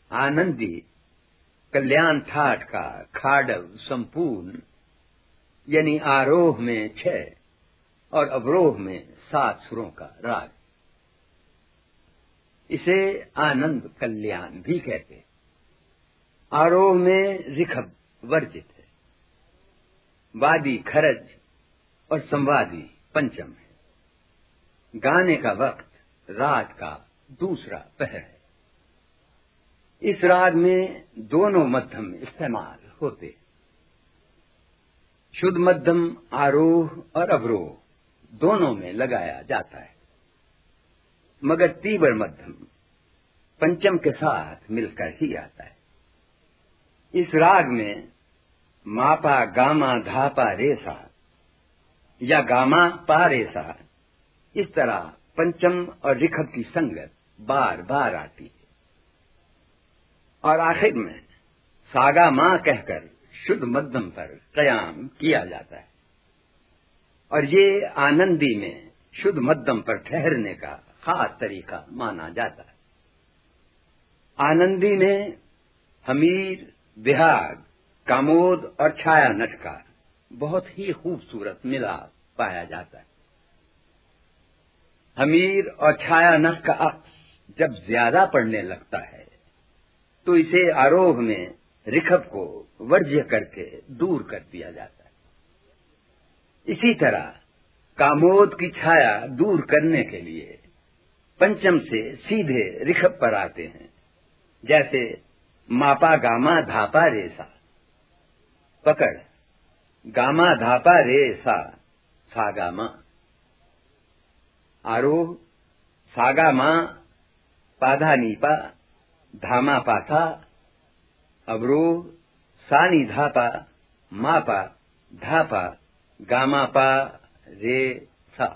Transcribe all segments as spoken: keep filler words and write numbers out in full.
आनंदी कल्याण ठाठ का खाडव संपूर्ण, यानी आरोह में छह और अवरोह में सात सुरों का राग। इसे आनंद कल्याण भी कहते। आरोह में ऋषभ वर्जित है, वादी खरज और संवादी पंचम है। गाने का वक्त रात का दूसरा पहर है। इस राग में दोनों मध्यम इस्तेमाल होते। शुद्ध मध्यम आरोह और अवरोह दोनों में लगाया जाता है, मगर तीव्र मध्यम पंचम के साथ मिलकर ही आता है। इस राग में मापा गामा धापा रेसा या गामा पा रेसा, इस तरह पंचम और ऋषभ की संगत बार बार आती है और आखिर में सागा मां कहकर शुद्ध मध्यम पर कयाम किया जाता है। और ये आनंदी में शुद्ध मध्यम पर ठहरने का खास तरीका माना जाता है। आनंदी में हमीर, विहाग, कामोद और छाया नट का बहुत ही खूबसूरत मिलाप पाया जाता है। हमीर और छाया नट का अक्स जब ज्यादा पड़ने लगता है तो इसे आरोह में ऋषभ को वर्ज्य करके दूर कर दिया जाता है। इसी तरह कामोद की छाया दूर करने के लिए पंचम से सीधे ऋषभ पर आते हैं, जैसे मापा गामा धापा रेसा। पकड़ गामा धापा रेसा सागा मां। आरोह सागा मां पाधा नीपा धामा पाथा। अवरोह सानी धापा मापा धापा गामा पा रे सा।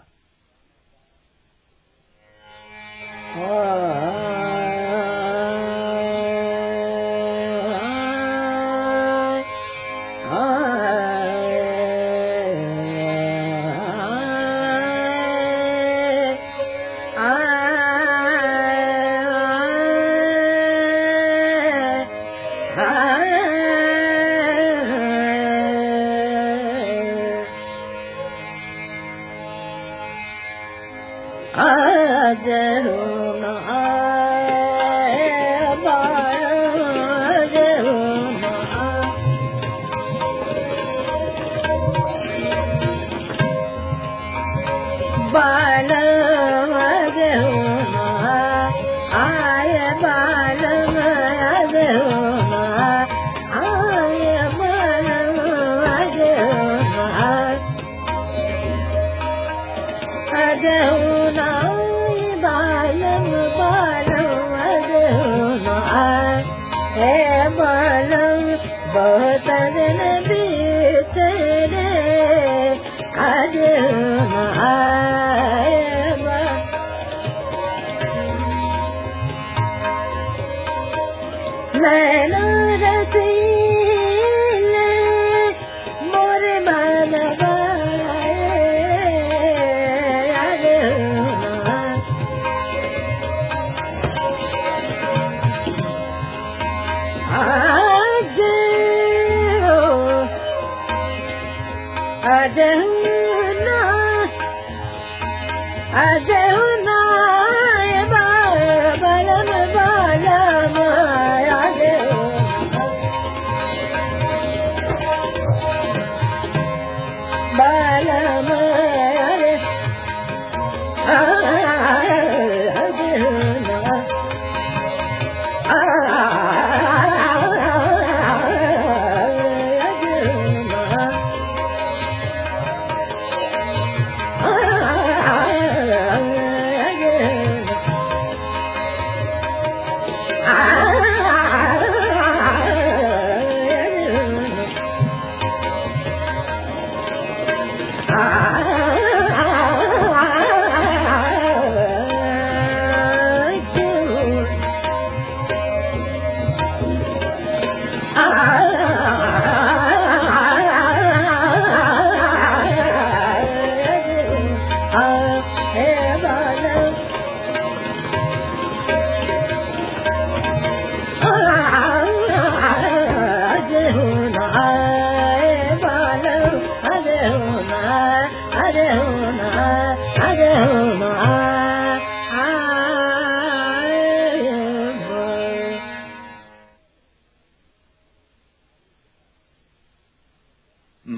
Ah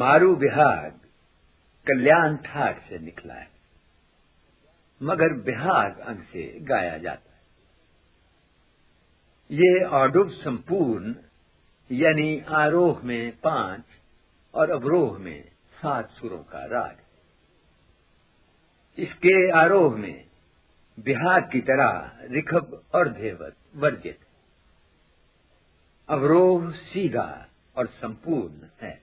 मारू बिहाग कल्याण ठाट से निकला है, मगर बिहाग अंग से गाया जाता है। ये औडुव संपूर्ण यानी आरोह में पांच और अवरोह में सात सुरों का राग है। इसके आरोह में बिहाग की तरह रिखब और धेवत वर्जित है। अवरोह सीधा और संपूर्ण है।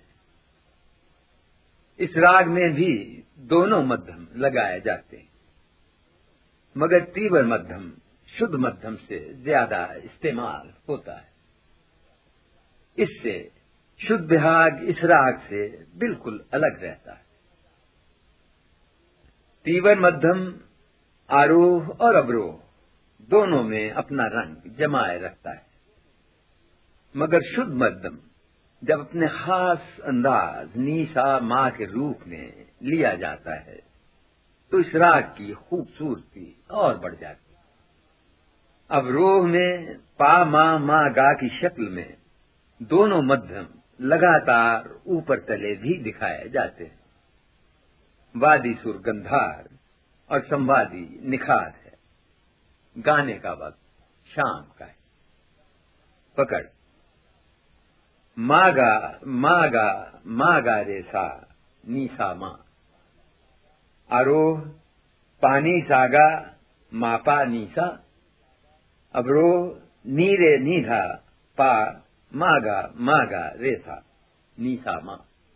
इस राग में भी दोनों मध्यम लगाए जाते हैं, मगर तीव्र मध्यम शुद्ध मध्यम से ज्यादा इस्तेमाल होता है। इससे शुद्ध बिहाग इस राग से बिल्कुल अलग रहता है। तीव्र मध्यम आरोह और अवरोह दोनों में अपना रंग जमाए रखता है, मगर शुद्ध मध्यम जब अपने खास अंदाज नीसा माँ के रूप में लिया जाता है तो इस राग की खूबसूरती और बढ़ जाती है। अवरोह में पा मा मा गा की शक्ल में दोनों मध्यम लगातार ऊपर तले भी दिखाए जाते हैं। वादी सुर गंधार और संवादी निखार है। गाने का वक्त शाम का है। पकड़ मागा मागा मागा रे सा नीसा मा। आरोह पानी सागा मापा नीसा। अवरोह नीरे नीधा पा मागा मागा रे सा नीसा मा।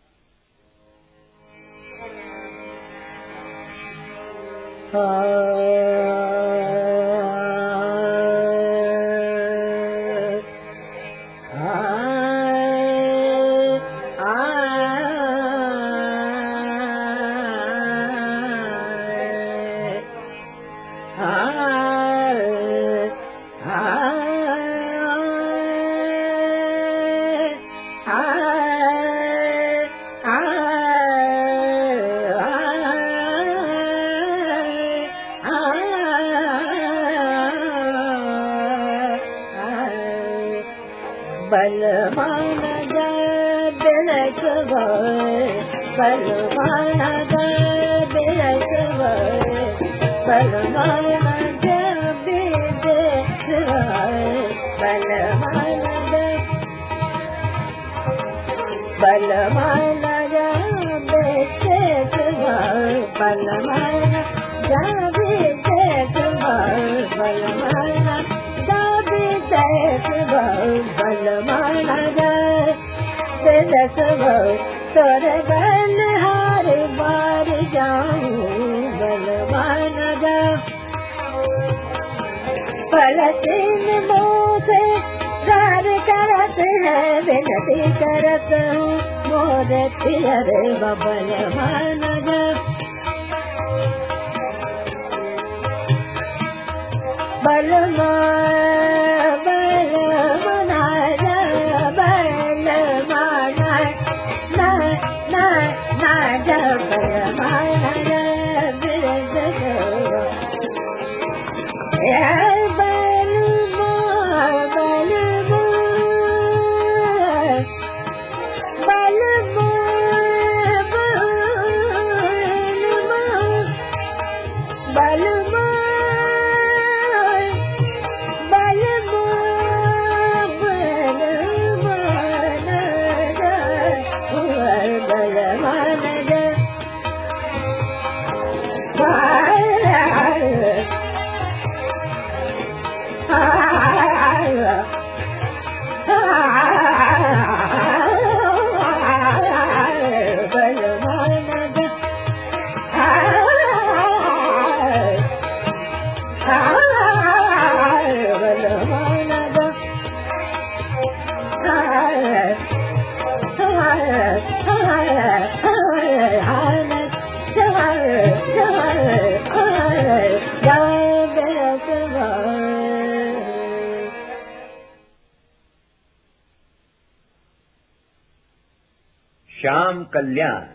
श्याम कल्याण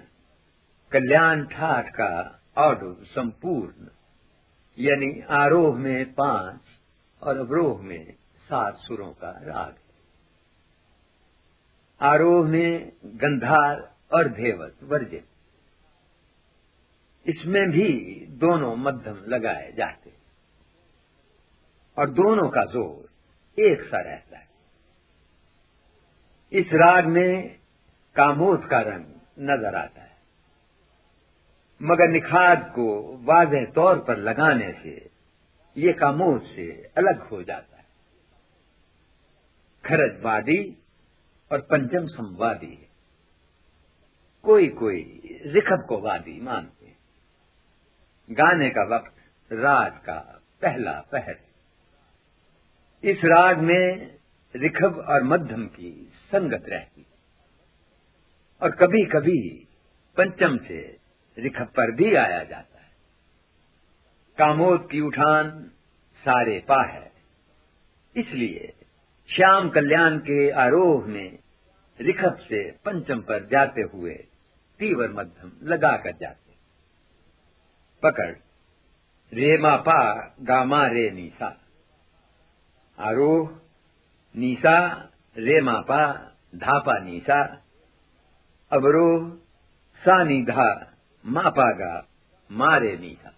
कल्याण ठाठ का औडुव संपूर्ण यानी आरोह में पांच और अवरोह में सात सुरों का राग है। आरोह में गंधार और धेवत वर्जित। इसमें भी दोनों मध्यम लगाए जाते और दोनों का जोर एक सा रहता है। इस राग में कामोद का रंग नजर आता है, मगर निखाद को वाज़ेह तौर पर लगाने से ये कामोद से अलग हो जाता है। खरज वादी और पंचम संवादी है। कोई कोई रिखब को वादी मानते हैं। गाने का वक्त रात का पहला पहर है। इस राग में रिखब और मध्यम की संगत रहती और कभी कभी पंचम से रिखब पर भी आया जाता है। कामोद की उठान सारे पा है, इसलिए श्याम कल्याण के आरोह में रिखब से पंचम पर जाते हुए तीव्र मध्यम लगाकर जाते। पकड़ रे मा पा गामा रे नीसा, आरोह नीसा रे मा पा धापा नीसा, अवरोह सा नी धा मा पा गा मा रे नीसा।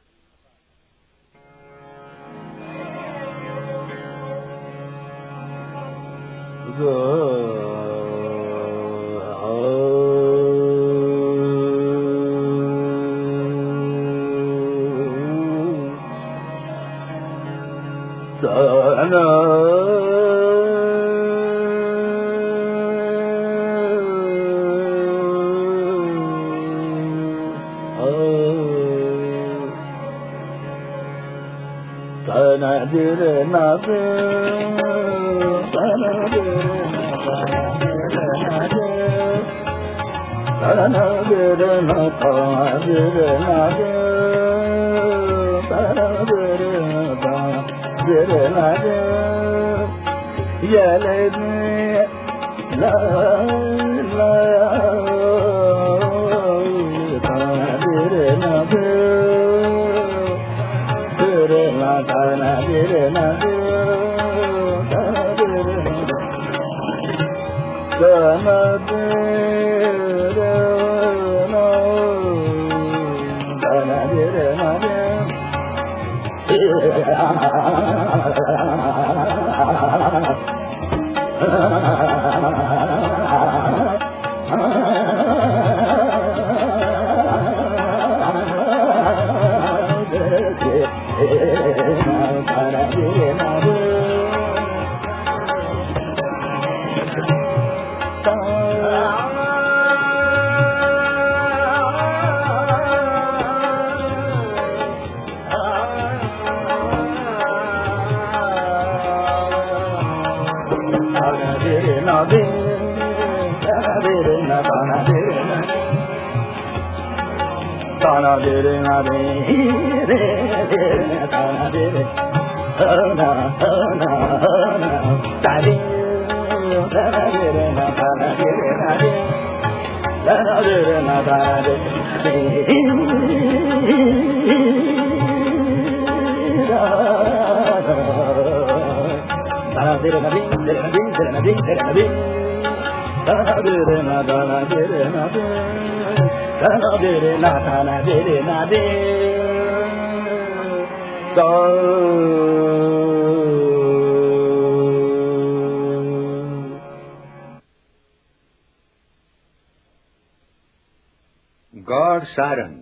गौड़ सारंग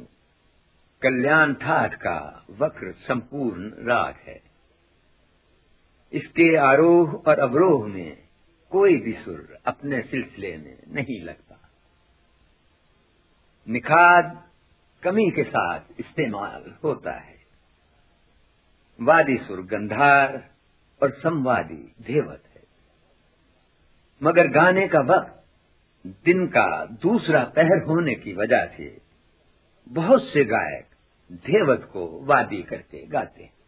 कल्याण ठाठ का वक्र संपूर्ण राग है। इसके आरोह और अवरोह में कोई भी सुर अपने सिलसिले में नहीं लगता। निखाद कमी के साथ इस्तेमाल होता है। वादी सुर गंधार और संवादी धेवत है, मगर गाने का वक्त दिन का दूसरा पहर होने की वजह से बहुत से गायक धेवत को वादी करके गाते हैं।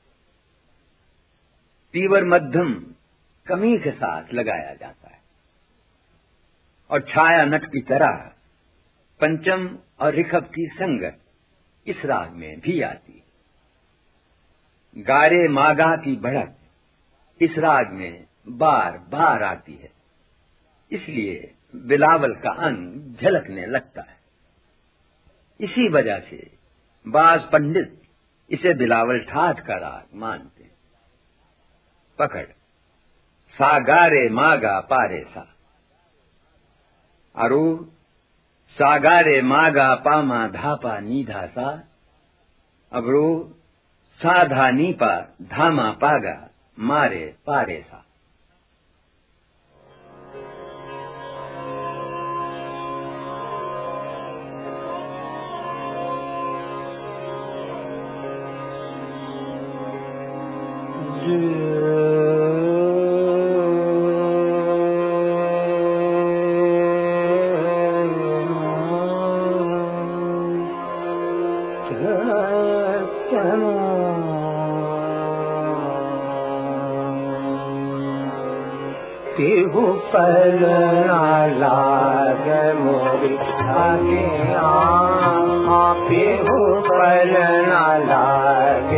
तीव्र मध्यम कमी के साथ लगाया जाता है और छाया नट की तरह पंचम और रिखब की संगत इस राग में भी आती है। गारे मागा की बढ़त इस राग में बार बार आती है, इसलिए बिलावल का अंग झलकने लगता है। इसी वजह से बाज पंडित इसे बिलावल ठाठ का राग मानते हैं। पकड़ सा गा रे मा गा पा रे सा। आरोह सा गा रे मा गा पा मा धा पा नी धा सा। अवरोह सा धा नी पा धा मा पा गा मा रे पा रे सा। केहू पर लाग मोरी आगे आ केहू पर लाग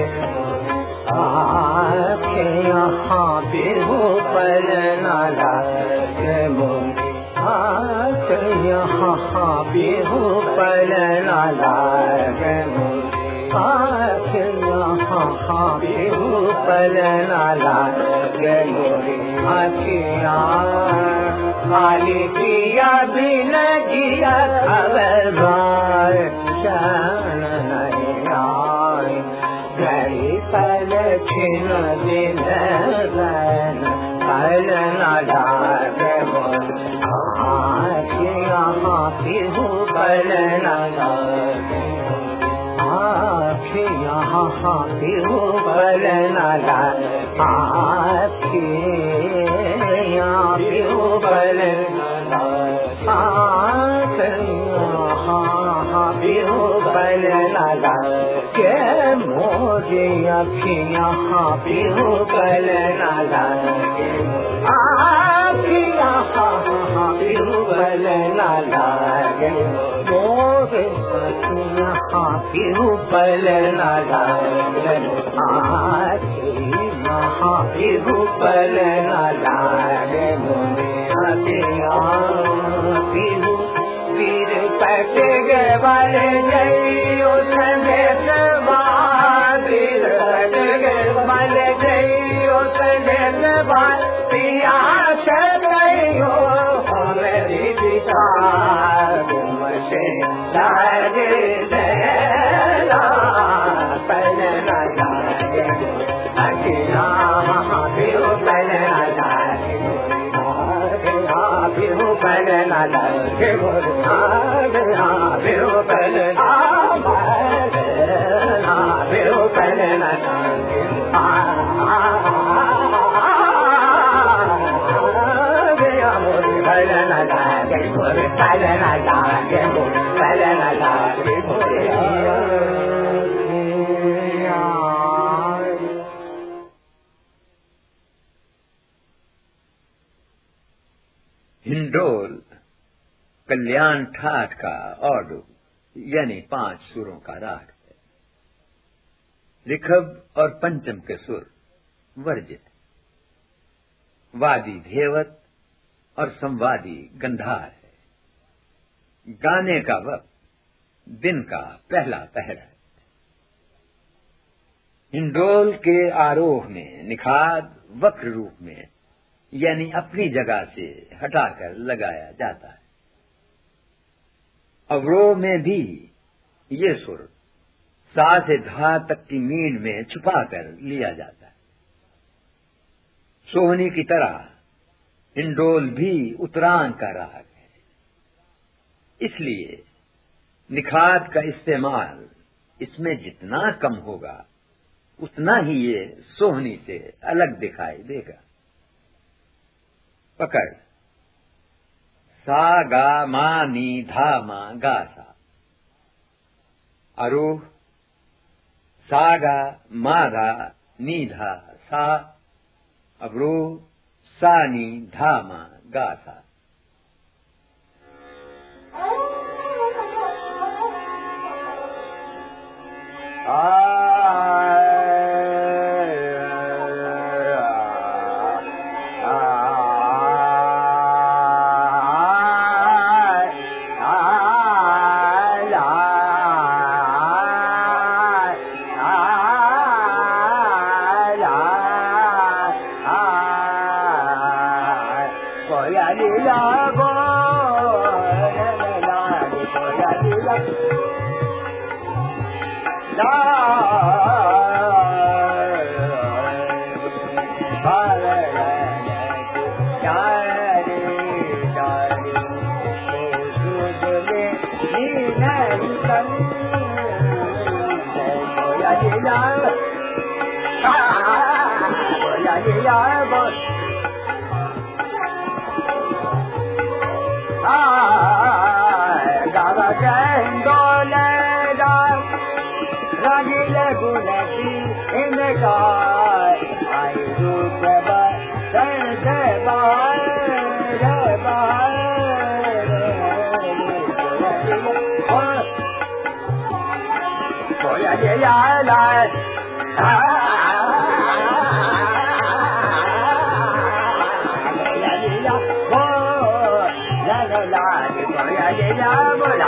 आखे यहाँ केहू पर लाग मोरी आखे यहाँ केहू पर लाग मोरी आखे यहाँ केहू पर लाग मोरी आखिया खाली किया बिन जिया खबरदार शान नहीं आए गरी पल छिन दिन रन पल न लाग बोल आखिया केहू पल न लाग आखिया केहू पल न लाग के मोजे अखियाँ पिहू पल न लागे आखियाँ पिहू पल न लागे मोरे अखियाँ पिहू पल न लागे आखियाँ पिहू पल न लागे मोरे अखियाँ पिहू पीर पट गे वाले जइयो संदेश बार पीर पट गे वाले जइयो संदेश बार पिया चलियो मेरी पिता तुमसे लागे देना पल न लागे अखियाँ पियो पल न लागे पिहू पल न लागे पिहू पल पिहू पल न लागे पल न लागे पल न लागे पल न लागे हिंडोल कल्याण ठाठ का ऑर्डो यानी पांच सुरों का राग है। ऋखभ और पंचम के सुर वर्जित, वादी धेवत और संवादी गंधार है। गाने का वक्त दिन का पहला पहर है। हिंडोल के आरोह में निखाद वक्र रूप में यानी अपनी जगह से हटाकर लगाया जाता है। अवरोह में भी ये सुर सा से धा तक की मीन में छुपाकर लिया जाता है। सोहनी की तरह हिंडोल भी उतरान का राग है, इसलिए निखाद का इस्तेमाल इसमें जितना कम होगा उतना ही ये सोहनी से अलग दिखाई देगा। पकड़ सा गा मा नी धा मा गा सा। आरोह सा गा मा गा नी धा सा। अवरोह सा नी धा मा गा सा। लीला गो ला गोया लीला ला la